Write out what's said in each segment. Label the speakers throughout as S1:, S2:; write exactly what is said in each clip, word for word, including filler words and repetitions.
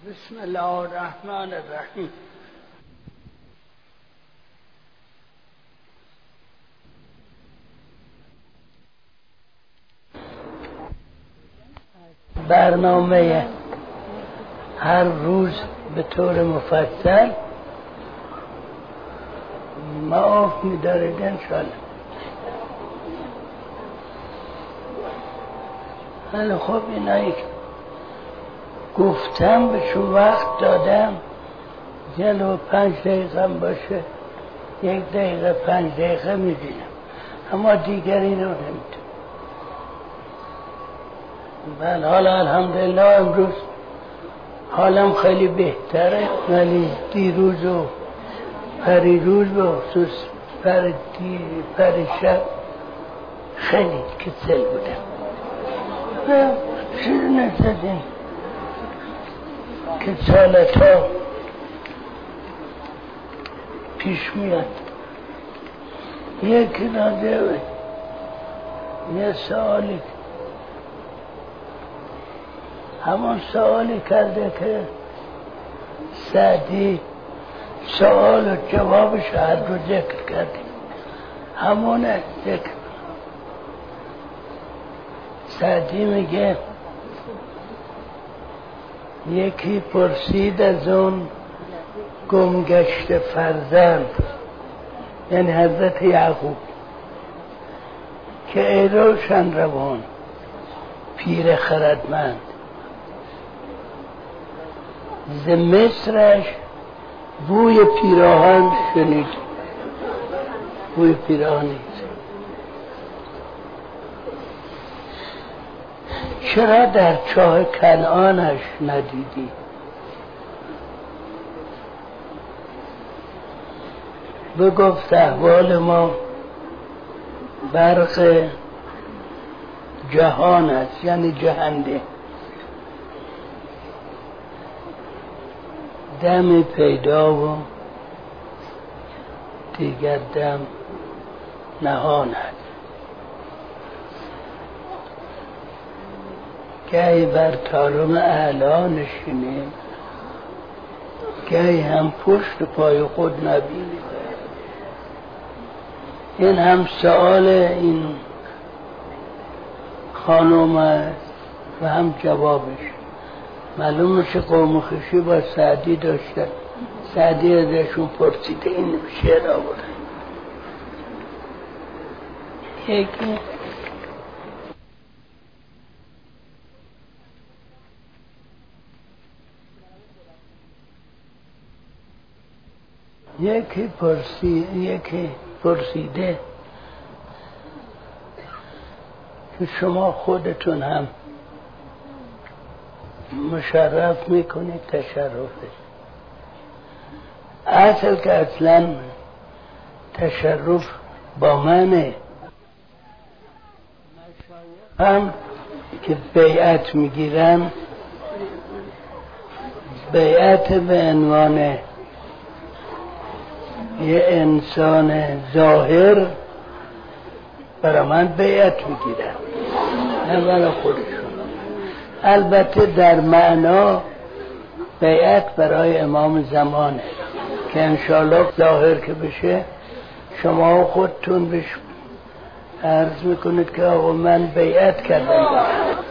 S1: بسم الله الرحمن الرحیم. برنامه هر روز به طور مفصل معاف می‌دارید انشاءالله. ولی خب اینایی که گفتم به شما وقت دادم، جلو پنج دقیقه باشه، یک دقیقه پنج دقیقه میبینم، اما دیگری رو نمیتونم. بله حالا الحمدلله امروز حالم خیلی بهتره، ولی دیروز و پریروز به خصوص پر پریشب خیلی کسل بودم و چیز نزدیم که سالت ها پیش میاد. یکی راجع به یه سوالی، همون سوالی کرده که سعدی سوال و جوابش هر رو ذکر کردیم، همونه ذکر. سعدی میگه یکی پرسید از اون گمگشت فرزند، یعنی حضرت یعقوب، که ای روشن روان پیر خردمند، ز مصرش بوی پیراهن شنید. بوی پیراهنی چرا در چاه کنعانش ندیدی؟ بگفت احوال ما برق جهان است، یعنی جهنده، دمی پیدا و دیگر دم نهان است. گاهی بر طارم اعلا نشینیم، گاهی هم پشت پای خود نبینیم. این هم سؤال این خانم است و هم جوابش. معلوم میشه قوم خویشی با سعدی داشتن، سعدی ازشون پرسیده، این شعر آورد. یکی یکی پرسی یکی پرسیده که شما خودتون هم مشرف میکنید تشرفه. اصل که اصلا تشرف با منه. هم که بیعت میگیرن، بیعت به عنوان یه انسان ظاهر برای من بیعت میگیرن، نه برای خودشون. البته در معنا بیعت برای امام زمانه که انشاءالله ظاهر که بشه شما خودتون بهش عرض میکنید که آقا من بیعت کردم.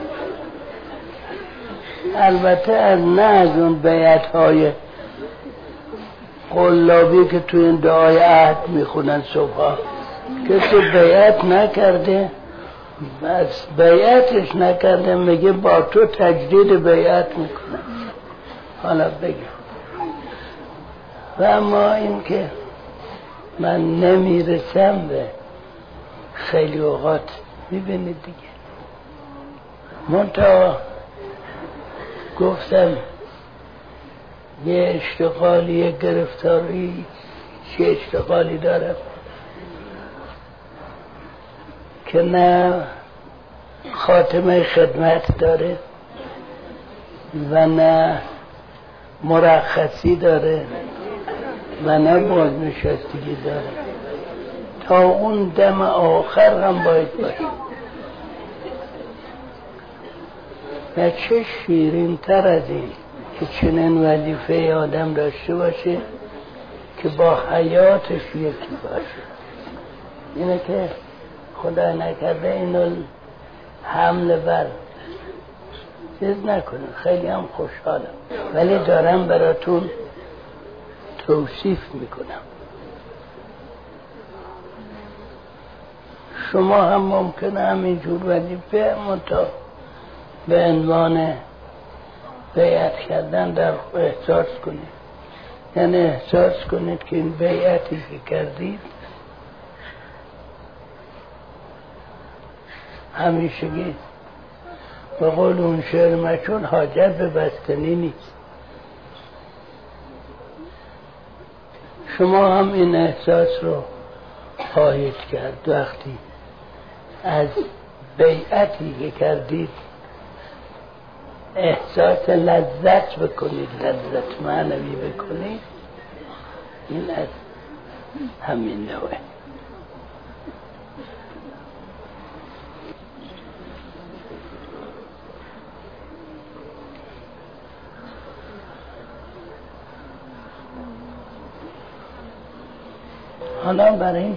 S1: البته از نه از اون بیعت های قلابی که تو این دعای عهد میخونن صبح، کسی بیعت نکرده، بس بیعتش نکرده، میگه با تو تجدید بیعت میکنه. حالا بگم. و اما این که من نمیرسم به خیلی اوقات، میبینید دیگه، منتها گفتم یه اشتغالی، یه گرفتاری، چه اشتغالی دارم که نه خاتمه خدمت داره و نه مرخصی داره و نه بازنشستگی داره. تا اون دم آخر هم باید باشه. و چه شیرین تر از این که چنین وظیفه آدم داشته باشه که با حیاتش یکی باشه. اینه که خدا نکرده اینو حمل بر چیز نکنه. خیلی هم خوشحالم، ولی دارم براتون توصیف میکنم. شما هم ممکنه همینجور وظیفه منطقه به عنوان بیعت کردن در احساس کنید، یعنی احساس کنید که این بیعتی که کردید همیشگی به قول اون شعر مچون حاجت به بستنی نیست. شما هم این احساس رو خواهید کرد وقتی از بیعتی که کردید احساس لذت بکنید، لذت معنوی بکنید. این از همین نوعه. حالا برای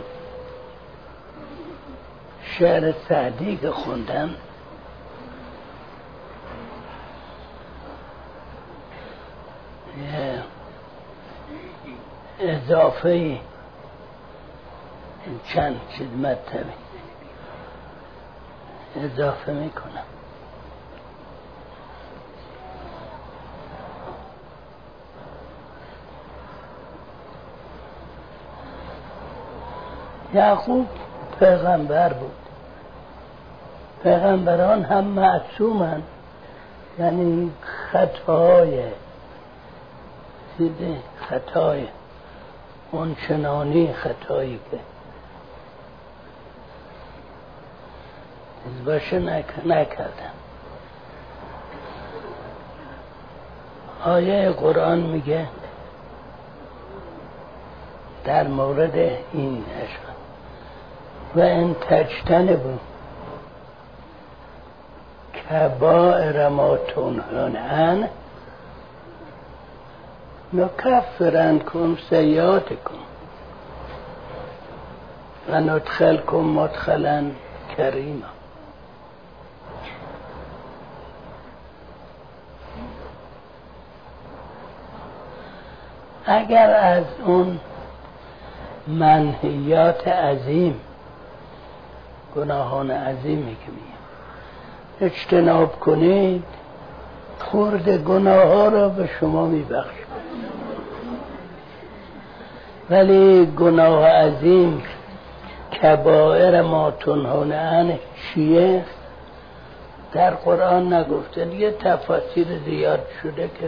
S1: شعر سعدی که خوندم اضافه چند چیز مطلبی اضافه میکنم. یعقوب پیغمبر بود. پیغمبران هم معصومن، یعنی خطاهای دیده خطای اون چنانی خطایی که باشه نکردن. آیه قرآن میگه در مورد این اشعار و ان تجتنبوا کبائر ما تنهون عنه نکفر عنکم سیئاتکم و ندخلکم مدخلا کریما. اگر از اون منهیات عظیم، گناهان عظیمی که میگم اجتناب کنید، خورد گناه ها را به شما میبخشید. ولی گناه عظیم کبائر ما تنهون عنه چیه؟ در قرآن نگفته. دیگه تفاسیر زیاد شده که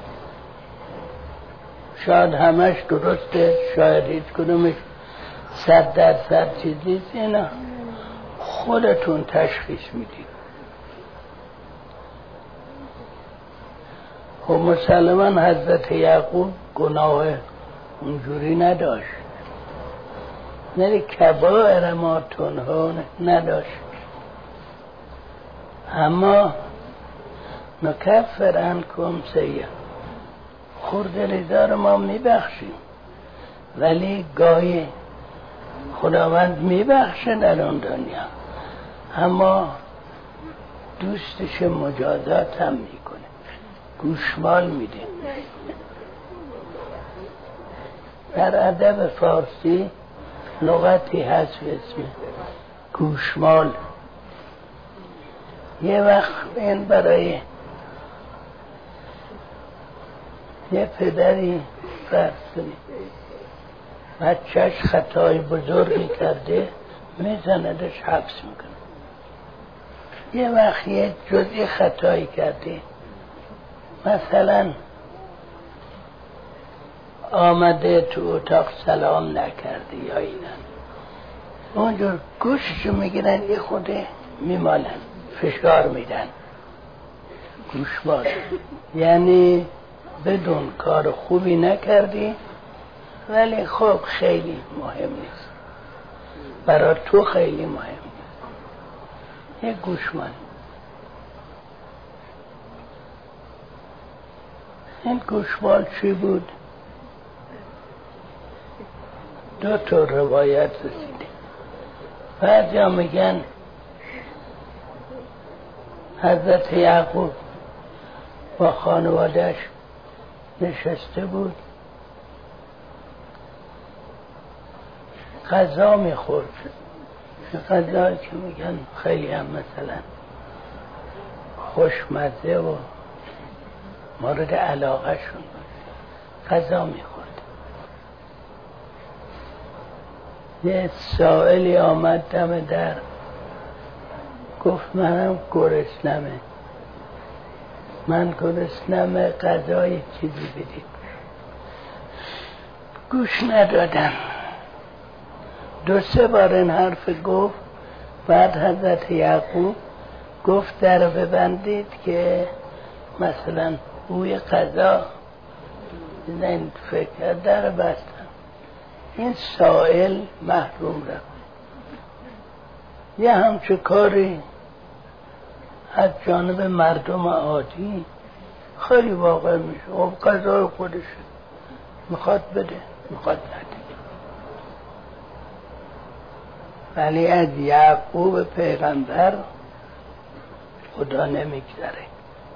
S1: شاید همش درسته، شاید هیچ کدومش صد درصد چیزی. اینا خودتون تشخیص میدید. خب مسلمان حضرت یعقوب گناه اونجوری نداشت، نه کبائر ما تنهون نداشت، اما نکفر عنکم سیئ خورد رضا رو ما میبخشیم. ولی گاهی خداوند میبخشه در اون دنیا، اما دوستش مجازات هم میکنه، گوشمال میده. در ادب فارسی لغتی هست به اسم گوشمال. یه وقت این برای یه پدری فرض کنید بچهش خطای بزرگی کرده، میزندش حبس میکنه. یه وقت یه جزئی خطایی کرده، مثلا آمده تو اتاق سلام نکرده یا اینا، اونجور گوششو میگیرن یه خوده میمالن، فشار میدن. گوشمال یعنی بدون کار خوبی نکردی، ولی خب خیلی مهم نیست، برای تو خیلی مهم نیست. یه گوشمال. این گوشمال چی بود؟ دو تا روایت رسیده. بعضیا میگن حضرت یعقوب با خانوادهش نشسته بود، غذا میخورد، غذایی که میگن خیلی هم مثلا خوشمزه و مورد علاقه شون غذا میخورد. یه سائلی آمد دم در، گفت منم گرسنمه، من گرسنمه، غذای چیزی بدید. گوش ندادن. دو سه بار این حرف گفت. بعد حضرت یعقوب گفت در ببندید که مثلا بوی غذا، این فکر در بستن. این سائل محروم رفت. یه همچه کاری از جانب مردم عادی خیلی واقع میشه. خب غذای خودش میخواد بده، میخواد نده. ولی از یعقوب پیغمبر خدا نمیگذره.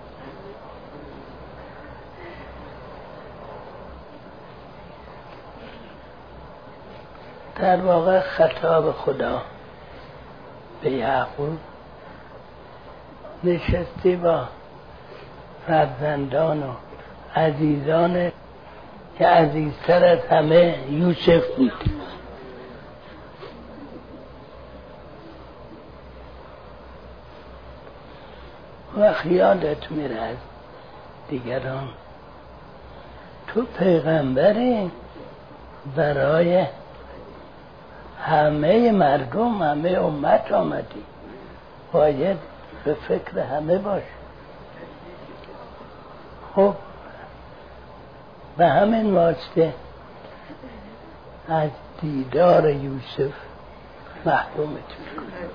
S1: در واقع خطاب خدا به یعقوب نشستی با فرزندان و عزیزان که عزیزتر از همه یوسف بود. و خیالت میره از دیگران، تو پیغمبری برای همه مردم، همه امت آمدی، باید به فکر همه باش. خب به همین واسطه از دیدار یوسف محرومت میکنه.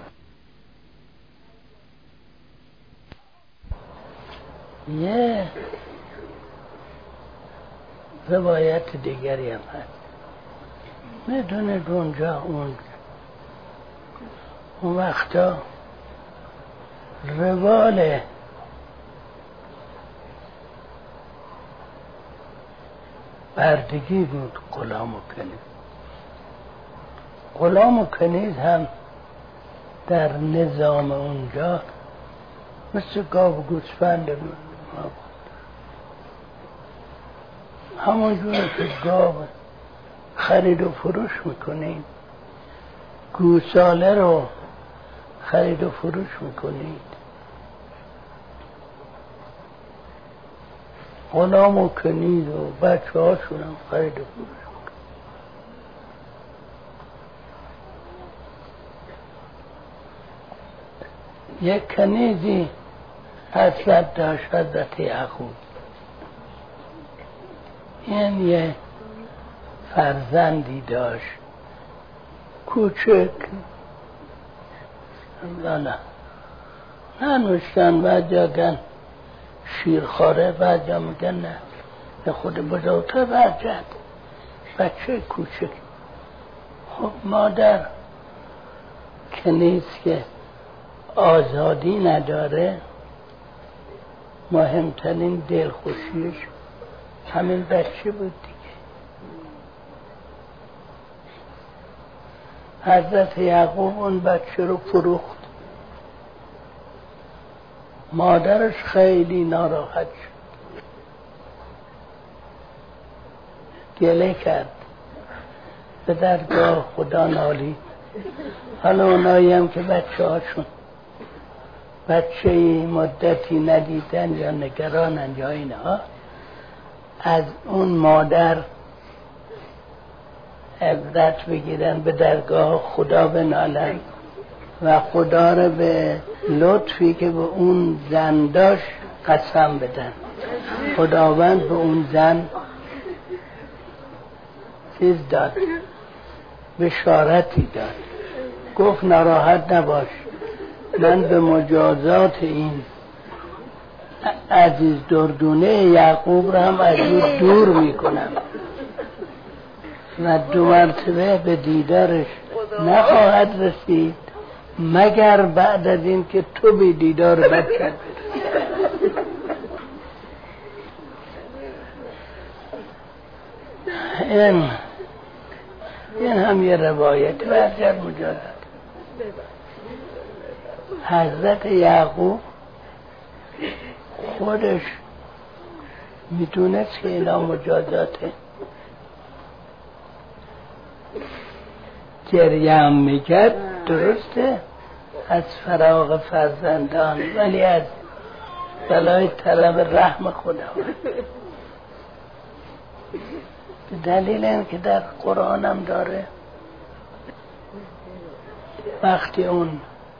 S1: یه روایت دیگری هم هست، میدونید اونجا اون اون وقتا روال بردگی بود غلام و کنیز. غلام و کنیز هم در نظام اونجا مثل گاو و گوسفند ما بود. همونجور که گاو خرید و فروش میکنید، گوساله رو خرید و فروش میکنید، غلام و کنیز و بچه هاشون هم خرید و فروش میکنید. یک کنیزی حسرت داشت حضرت یعقوب. این یه فرزندی داشت کوچک، نه ننوشتن، بعد جا گن شیرخواره، بعد جا میگن نه به خود بزرگتر برجد بچه کوچک. خب مادر کنیز که آزادی نداره، مهمترین دلخوشیش همین بچه بود دیگه. حضرت یعقوب اون بچه رو فروخت. مادرش خیلی ناراحت شد، گله کرد، به درگاه خدا نالید. حالا اونایی هم که بچه هاشون بچه مدتی ندیدن یا نگرانن یا اینها، از اون مادر عبرت بگیرن، به درگاه خدا بنالن و خدا رو به لطفی که به اون زن داشت قسم بدن. خداوند به اون زن چیز داد، بشارتی داد، گفت ناراحت نباش، من به مجازات این عزیز دردونه یعقوب را هم از او دور میکنم و دو مرتبه به دیدارش نخواهد رسید مگر بعد از این که تو به دیدار بچت برسی. این این هم یه روایت برجر مجازات. حضرت یعقوب خودش میدونست که اینا مجازاته، گریم میکرد درسته از فراغ فرزندان ولی از بلای طلب رحم خدا، به دلیل این که در قرآن هم داره وقتی اون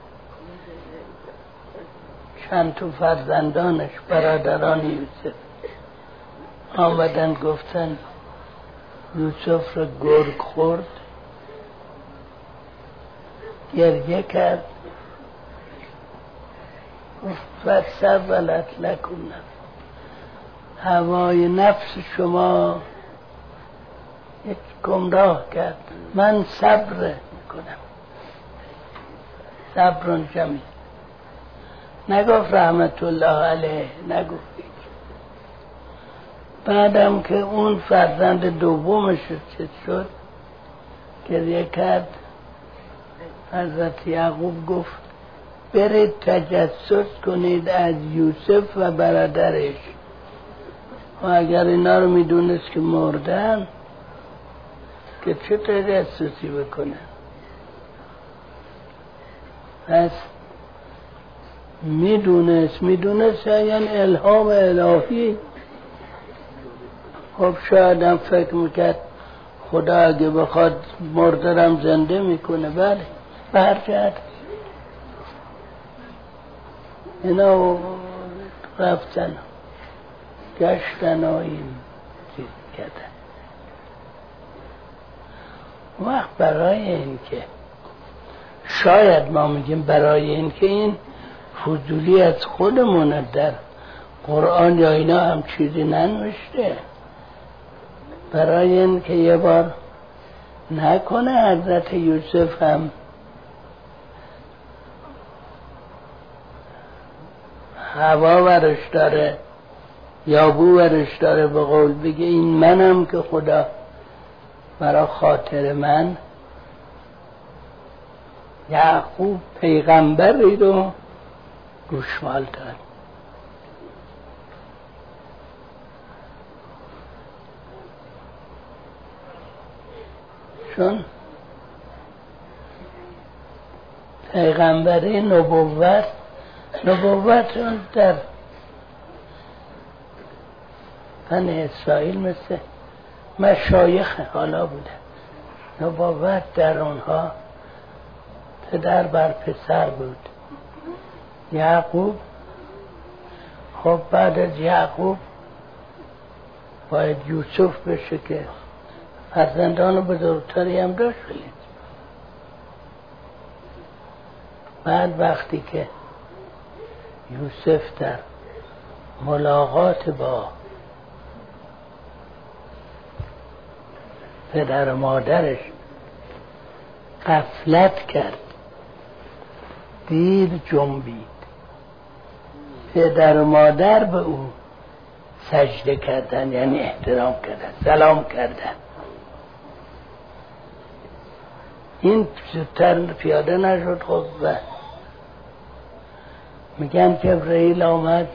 S1: چند تا فرزندانش برادران یوسف آمدن گفتن یوسف را گرگ خورد، گریه کرد گفت فسولت لکم نفس، هوای نفس شما یک گمراه کرد، من صبر میکنم. صبر جمیل نگفت رحمت الله علیه، نگفت. بعدم که اون فرزند دومش چه شد گریه کرد، حضرت یعقوب گفت برید تجسس کنید از یوسف و برادرش و اگر اینا رو میدونست که مردن که چه تجسسی بکنه. پس میدونست میدونست یعنی الهام الهی. خب شاید هم فکر میکرد خدا اگه بخواد مردرم زنده میکنه. بله به هر جهت اینا رفتن گشتن و این چیز کردن. وقت برای این که شاید ما میگیم برای این که این فضولی از خودمونه، در قرآن یا اینا هم چیزی ننوشته، برای این که یه بار نکنه حضرت یوسف هم هوا ورش داره یا بو ورش داره، به قول بگه این منم که خدا برای خاطر من یعقوب پیغمبری رو گوشمال داد. چون پیغمبری نبوت نبوت در بنی اسرائیل مثل مشایخ حالا بوده، نبوت در اونها پدر بر پسر بود. یعقوب خب بعد از یعقوب باید یوسف بشه که فرزندان بزرگتری هم داشت. بعد وقتی که یوسف در ملاقات با پدر و مادرش غفلت کرد، دید جنبید، پدر و مادر به او سجده کردن، یعنی احترام کردن، سلام کردن. این زودتر پیاده نشد. خب و میگن جبرئیل آمد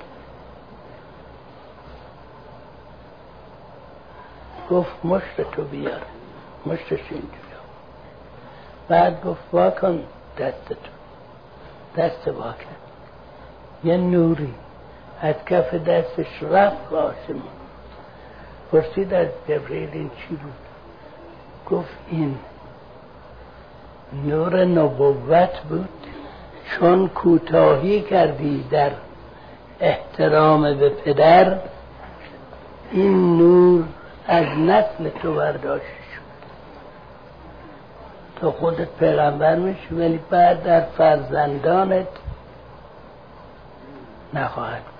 S1: گفت مشت تو بیار، مشتش اینجا. بعد گفت واکن دست تو، دست واکن. یه نوری از کف دستش رفت به آسمان. پرسید از جبرئیل این چی بود؟ گفت این نور نبوت بود، چون کوتاهی کردی در احترام به پدر، این نور از نسل تو برداشت شد. تو خودت پیغمبر میشی ولی بعد در فرزندانت نخواهد.